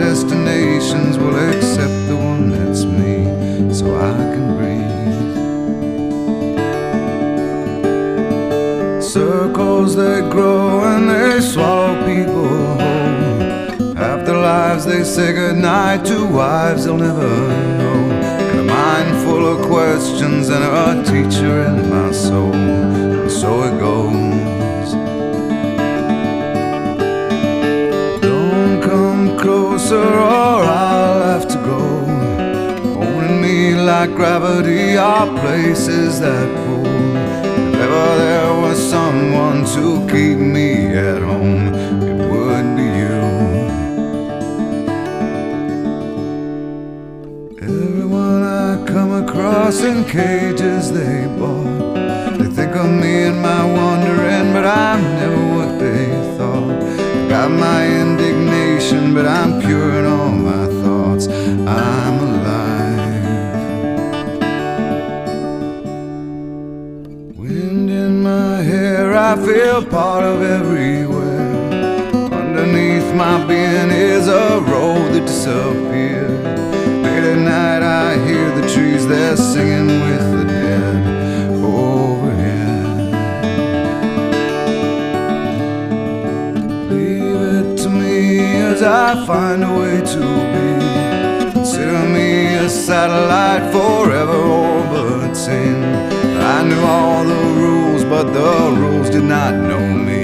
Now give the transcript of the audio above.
destinations will accept the one that's me, so I can breathe. Circles they grow and they swallow people whole. Half their lives they say goodnight to wives they'll never know. And a mind full of questions and a teacher in my soul. And so it goes. Don't come closer or I'll have to go. Holding me like gravity are places that pull. If ever there was someone to keep me at home, it would be you. Everyone I come across in cages they bought, they think of me and my wandering, but I'm never what they thought. Got my indignation, but I'm pure in all my thoughts. I'm alive. Wind in my hair, I feel part of everywhere. Underneath my being is a road that disappeared. Late at night I hear the trees, they're singing with the dead overhead. Leave it to me as I find a way to be. Consider me a satellite forever orbiting. I knew all the rules, but the rules did not know me.